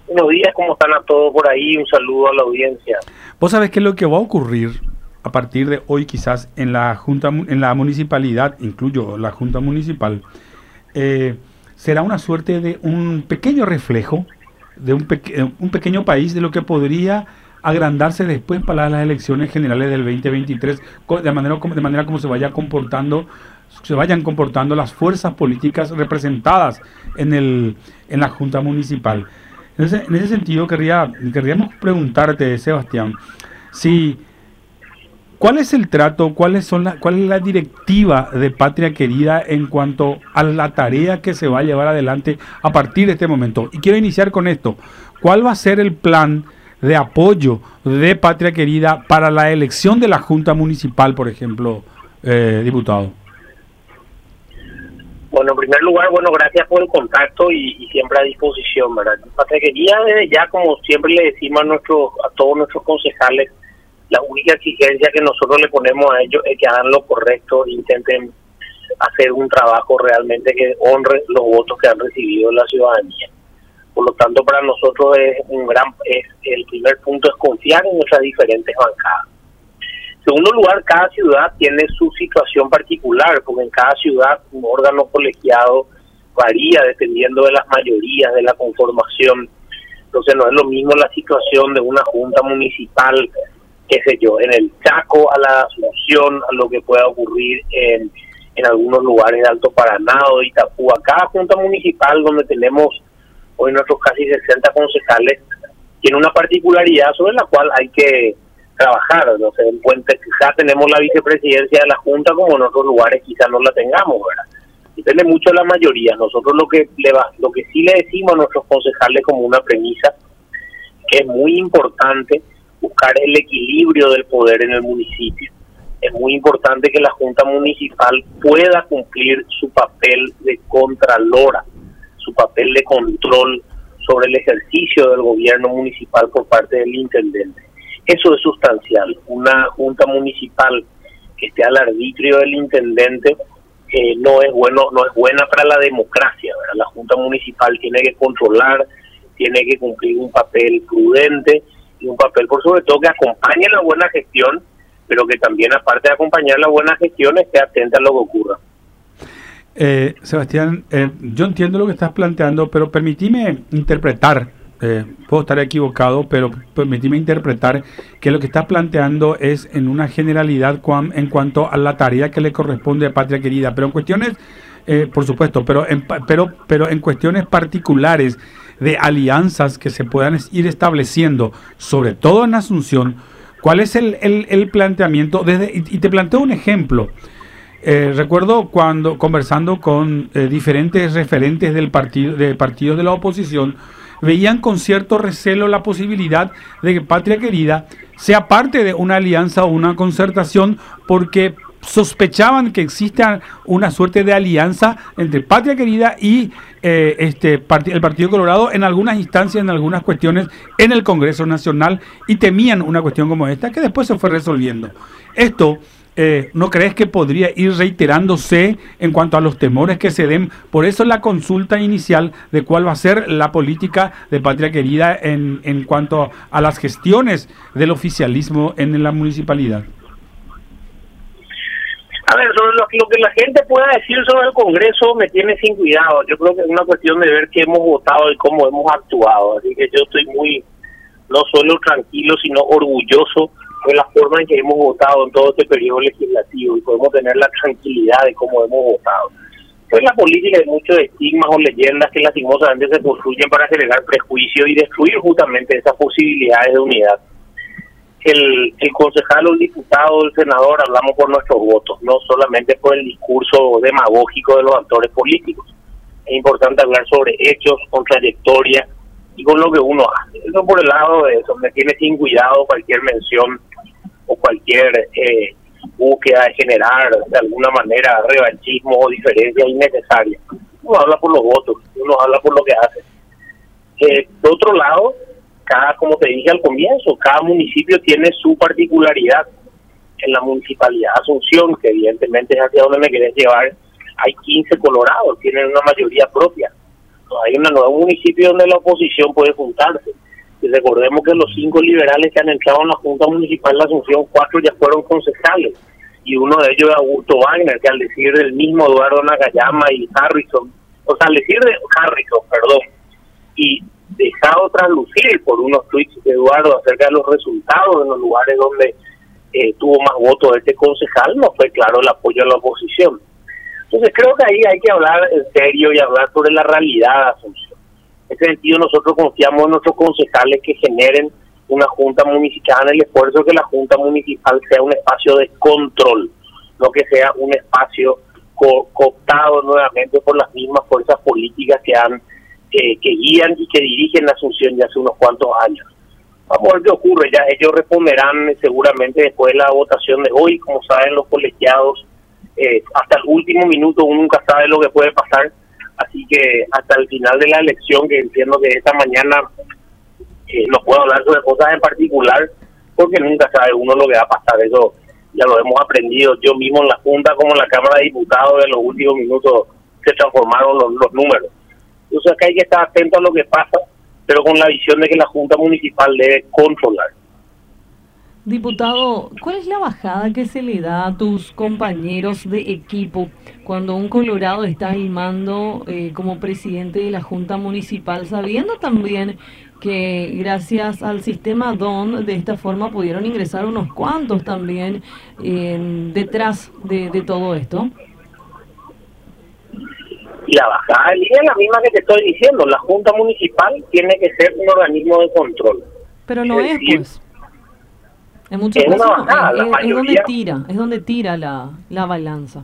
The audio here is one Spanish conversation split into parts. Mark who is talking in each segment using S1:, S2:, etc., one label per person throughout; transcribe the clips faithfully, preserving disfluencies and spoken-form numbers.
S1: Buenos días, ¿cómo están a todos por ahí? Un saludo a la audiencia.
S2: Vos sabés qué es lo que va a ocurrir a partir de hoy quizás en la junta, en la municipalidad, incluyo la junta municipal, eh, será una suerte de un pequeño reflejo de un, peque, un pequeño país de lo que podría agrandarse después para las elecciones generales del veinte veintitrés, de manera, de manera como se vaya comportando se vayan comportando las fuerzas políticas representadas en el en la junta municipal. En ese, en ese sentido querría querríamos preguntarte, Sebastián, si ¿cuál es el trato, cuáles son la, cuál es la directiva de Patria Querida en cuanto a la tarea que se va a llevar adelante a partir de este momento? Y quiero iniciar con esto. ¿Cuál va a ser el plan de apoyo de Patria Querida para la elección de la Junta Municipal, por ejemplo, eh, diputado?
S1: Bueno, en primer lugar, bueno, gracias por el contacto y, y siempre a disposición, ¿verdad? Patria Querida, desde ya, como siempre le decimos a, nuestros, a todos nuestros concejales, la única exigencia que nosotros le ponemos a ellos es que hagan lo correcto e intenten hacer un trabajo realmente que honre los votos que han recibido la ciudadanía. Por lo tanto, para nosotros es un gran, es el primer punto es confiar en nuestras diferentes bancadas. En segundo lugar, cada ciudad tiene su situación particular, porque en cada ciudad un órgano colegiado varía dependiendo de las mayorías, de la conformación. Entonces no es lo mismo la situación de una junta municipal, qué sé yo, en el Chaco a la Asunción, a lo que pueda ocurrir en, en algunos lugares de Alto Paraná o de Itapúa. Cada junta municipal donde tenemos hoy nuestros casi sesenta concejales tiene una particularidad sobre la cual hay que trabajar. No sé, en Puente quizás tenemos la vicepresidencia de la junta, como en otros lugares quizás no la tengamos, ¿verdad? Depende mucho de la mayoría. Nosotros lo que le va, lo que sí le decimos a nuestros concejales como una premisa, que es muy importante buscar el equilibrio del poder en el municipio. Es muy importante que la Junta Municipal pueda cumplir su papel de contralora, su papel de control sobre el ejercicio del gobierno municipal por parte del intendente. Eso es sustancial. Una Junta Municipal que esté al arbitrio del intendente eh, no es bueno, no es buena para la democracia, ¿verdad? La Junta Municipal tiene que controlar, tiene que cumplir un papel prudente y un papel, por sobre todo, que acompañe la buena gestión, pero que también, aparte de acompañar la buena gestión, esté atenta a lo que ocurra.
S2: Eh, Sebastián, eh, yo entiendo lo que estás planteando, pero permitime interpretar, eh, puedo estar equivocado, pero permitime interpretar que lo que estás planteando es en una generalidad cuan, en cuanto a la tarea que le corresponde a Patria Querida, pero en cuestiones, eh, por supuesto, pero en, pero, pero en cuestiones particulares de alianzas que se puedan ir estableciendo, sobre todo en Asunción, ¿cuál es el, el, el planteamiento? Desde, y, y te planteo un ejemplo. Eh, recuerdo cuando conversando con eh, diferentes referentes del partido, de partidos de la oposición, veían con cierto recelo la posibilidad de que Patria Querida sea parte de una alianza o una concertación, porque sospechaban que exista una suerte de alianza entre Patria Querida y eh, este part- el Partido Colorado en algunas instancias, en algunas cuestiones en el Congreso Nacional, y temían una cuestión como esta que después se fue resolviendo. Esto, eh, ¿no crees que podría ir reiterándose en cuanto a los temores que se den? Por eso la consulta inicial de cuál va a ser la política de Patria Querida en, en cuanto a las gestiones del oficialismo en la municipalidad.
S1: A ver, sobre lo, lo que la gente pueda decir sobre el Congreso me tiene sin cuidado. Yo creo que es una cuestión de ver qué hemos votado y cómo hemos actuado. Así que yo estoy muy, no solo tranquilo, sino orgulloso de la forma en que hemos votado en todo este periodo legislativo, y podemos tener la tranquilidad de cómo hemos votado. Pues la política hay muchos estigmas o leyendas que lastimosamente se construyen para generar prejuicios y destruir justamente esas posibilidades de unidad. El, el concejal o el diputado o el senador hablamos por nuestros votos, no solamente por el discurso demagógico de los actores políticos. Es importante hablar sobre hechos, con trayectoria y con lo que uno hace. Eso por el lado de eso, me tiene sin cuidado cualquier mención o cualquier eh, búsqueda de generar de alguna manera revanchismo o diferencias innecesarias. Uno habla por los votos, uno habla por lo que hace. Eh, de otro lado, cada, como te dije al comienzo, cada municipio tiene su particularidad. En la municipalidad de Asunción, que evidentemente es hacia donde me querés llevar, hay quince colorados, tienen una mayoría propia. hay un nuevo municipio donde la oposición puede juntarse. Y recordemos que los cinco liberales que han entrado en la Junta Municipal de Asunción, cuatro ya fueron concejales, y uno de ellos es Augusto Wagner, que al decir del mismo Eduardo Nakayama y Harrison, o sea, al decir de Harrison, perdón, y dejado traslucir por unos tweets de Eduardo acerca de los resultados en los lugares donde eh, tuvo más votos de este concejal, no fue claro el apoyo a la oposición. Entonces creo que ahí hay que hablar en serio y hablar sobre la realidad de Asunción. En ese sentido nosotros confiamos en nuestros concejales que generen una junta municipal, en el esfuerzo de que la junta municipal sea un espacio de control, no que sea un espacio co cooptado nuevamente por las mismas fuerzas políticas que han eh, que guían y que dirigen la Asunción ya hace unos cuantos años. Vamos a ver qué ocurre, ya ellos responderán seguramente después de la votación de hoy. Como saben los colegiados, eh, hasta el último minuto uno nunca sabe lo que puede pasar, así que hasta el final de la elección, que entiendo que esta mañana eh, no puedo hablar sobre cosas en particular, porque nunca sabe uno lo que va a pasar. Eso ya lo hemos aprendido yo mismo en la Junta como en la Cámara de Diputados. En los últimos minutos se transformaron los, los números. Entonces acá hay que estar atento a lo que pasa, pero con la visión de que la Junta Municipal debe controlar.
S3: Diputado, ¿cuál es la bajada que se le da a tus compañeros de equipo cuando un colorado está al mando eh, como presidente de la Junta Municipal, sabiendo también que gracias al sistema D O N de esta forma pudieron ingresar unos cuantos también eh, detrás de, de todo esto?
S1: Y la bajada de línea es la misma que te estoy diciendo. La Junta Municipal tiene que ser un organismo de control.
S3: Pero no es, es decir, pues. En muchos
S1: es
S3: casos
S1: bajada,
S3: es, es,
S1: mayoría,
S3: es donde tira, es donde tira la, la balanza.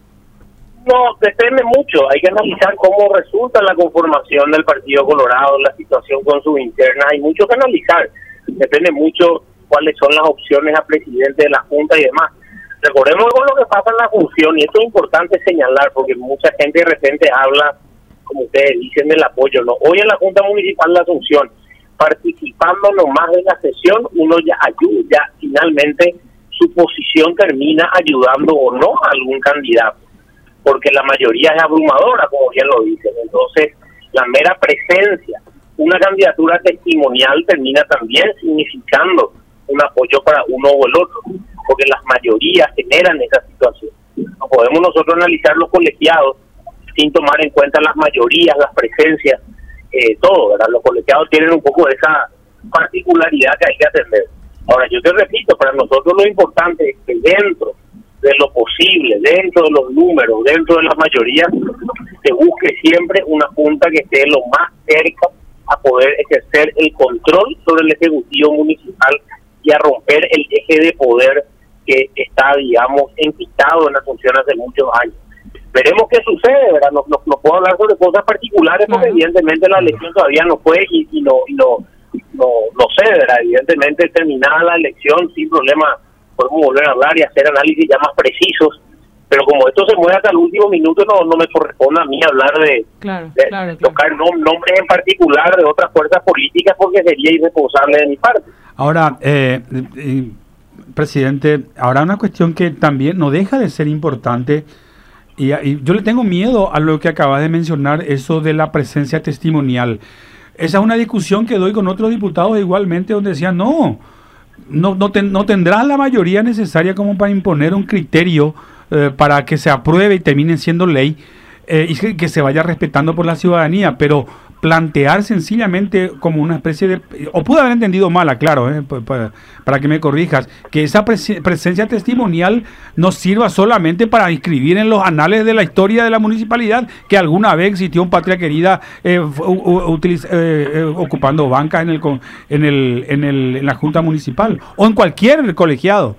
S1: No, depende mucho. Hay que analizar cómo resulta la conformación del Partido Colorado, la situación con sus internas. Hay mucho que analizar. Depende mucho cuáles son las opciones a presidente de la Junta y demás. Recordemos con lo que pasa en la función, y esto es importante señalar, porque mucha gente de repente habla, como ustedes dicen, del apoyo. No, hoy en la Junta Municipal de Asunción, participando nomás de la sesión, uno ya ayuda, ya finalmente su posición termina ayudando o no a algún candidato, porque la mayoría es abrumadora, como bien lo dicen. Entonces, la mera presencia, una candidatura testimonial termina también significando un apoyo para uno o el otro, porque las mayorías generan esa situación. No podemos nosotros analizar los colegiados sin tomar en cuenta las mayorías, las presencias, eh, todo, ¿verdad? Los colegiados tienen un poco esa particularidad que hay que atender. Ahora, yo te repito, para nosotros lo importante es que dentro de lo posible, dentro de los números, dentro de las mayorías, se busque siempre una junta que esté lo más cerca a poder ejercer el control sobre el Ejecutivo Municipal y a romper el eje de poder que está, digamos, enquistado en Asunción hace muchos años. Veremos qué sucede, ¿verdad? No, no, no puedo hablar sobre cosas particulares porque uh-huh. evidentemente la elección todavía no fue y, y no y no, no no sé, ¿verdad? Evidentemente terminada la elección, sin problema, podemos volver a hablar y hacer análisis ya más precisos, pero como esto se mueve hasta el último minuto, no no me corresponde a mí hablar de,
S3: claro,
S1: de
S3: claro,
S1: tocar
S3: claro.
S1: nom nombres en particular de otras fuerzas políticas porque sería irresponsable de mi parte.
S2: Ahora, eh, eh, presidente, ahora una cuestión que también no deja de ser importante, y, y yo le tengo miedo a lo que acabas de mencionar, eso de la presencia testimonial. Esa es una discusión que doy con otros diputados igualmente, donde decían, no, no, no, ten, no tendrá la mayoría necesaria como para imponer un criterio eh, para que se apruebe y termine siendo ley, eh, y que, que se vaya respetando por la ciudadanía, pero plantear sencillamente como una especie de... O pude haber entendido mal, claro, eh, para, para que me corrijas, que esa pres presencia testimonial no sirva solamente para inscribir en los anales de la historia de la municipalidad que alguna vez existió un Patria Querida eh, utiliz eh, eh, ocupando bancas en, el, en, el, en, el, en la Junta Municipal o en cualquier colegiado.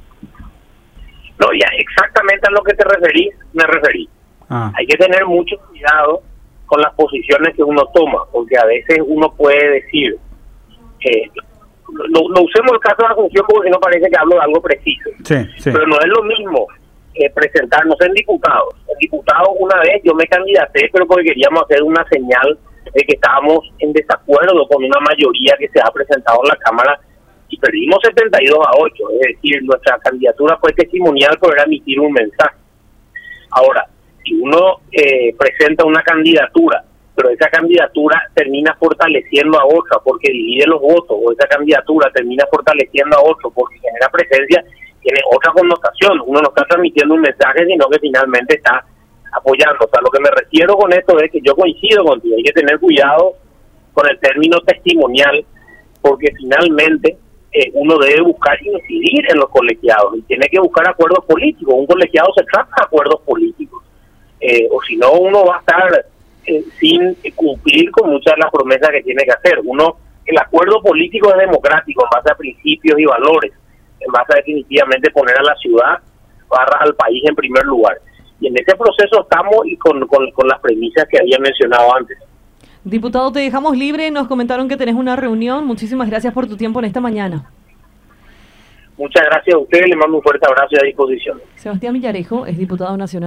S1: No, ya exactamente a lo que te referís, me referí. Ah. Hay que tener mucho cuidado con las posiciones que uno toma, porque a veces uno puede decir, eh, no, no usemos el caso de la función porque si no parece que hablo de algo preciso,
S2: sí, sí.
S1: pero no es lo mismo eh, presentarnos en diputados. En diputados una vez yo me candidaté, pero porque queríamos hacer una señal de que estábamos en desacuerdo con una mayoría que se ha presentado en la Cámara y perdimos setenta y dos a ocho, es decir, nuestra candidatura fue testimonial, pero era emitir un mensaje. Ahora, si uno eh, presenta una candidatura pero esa candidatura termina fortaleciendo a otra porque divide los votos, o esa candidatura termina fortaleciendo a otro porque genera presencia, tiene otra connotación. Uno no está transmitiendo un mensaje, sino que finalmente está apoyando. O sea, lo que me refiero con esto es que yo coincido contigo, hay que tener cuidado con el término testimonial, porque finalmente eh, uno debe buscar incidir en los colegiados y tiene que buscar acuerdos políticos. Un colegiado se trata de acuerdos políticos, eh, o si no uno va a estar eh, sin cumplir con muchas de las promesas que tiene que hacer. Uno, el acuerdo político es democrático en base a principios y valores, en base a definitivamente poner a la ciudad barra al país en primer lugar. Y en ese proceso estamos y con, con, con las premisas que había mencionado antes.
S3: Diputado, te dejamos libre, nos comentaron que tenés una reunión. Muchísimas gracias por tu tiempo en esta mañana.
S1: Muchas gracias a ustedes, les mando un fuerte abrazo y a disposición.
S3: Sebastián Villarejo es diputado nacional.